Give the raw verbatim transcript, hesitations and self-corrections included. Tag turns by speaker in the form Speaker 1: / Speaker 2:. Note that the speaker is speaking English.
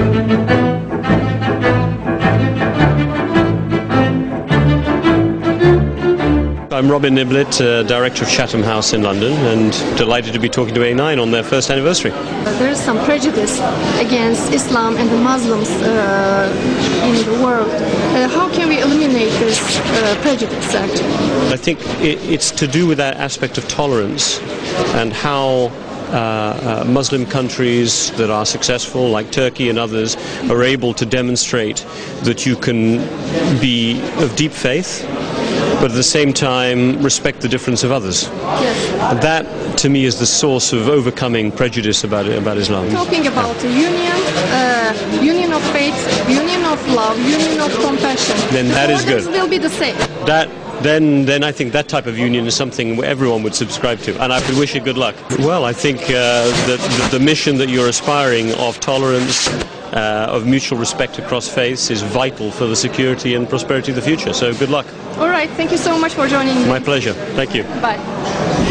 Speaker 1: I'm Robin Niblett, uh, Director of Chatham House in London, and delighted to be talking to A nine on their first anniversary.
Speaker 2: There is some prejudice against Islam and the Muslims uh, in the world. Uh, how can we eliminate this uh, prejudice, actually?
Speaker 1: I think it, it's to do with that aspect of tolerance and how Uh, uh, Muslim countries that are successful, like Turkey and others, are able to demonstrate that you can be of deep faith, but at the same time respect the difference of others.
Speaker 2: Yes.
Speaker 1: That, to me, is the source of overcoming prejudice about about Islam.
Speaker 2: Talking about the union, uh, union of faith, union of love, union of compassion.
Speaker 1: Then that is good.
Speaker 2: The orders will be the same.
Speaker 1: That. Then, then I think that type of union is something everyone would subscribe to, and I would wish it good luck. Well, I think uh, that the, the mission that you're aspiring of tolerance, uh, of mutual respect across faiths, is vital for the security and prosperity of the future. So, good luck.
Speaker 2: All right. Thank you so much for joining me.
Speaker 1: My pleasure. Thank you.
Speaker 2: Bye.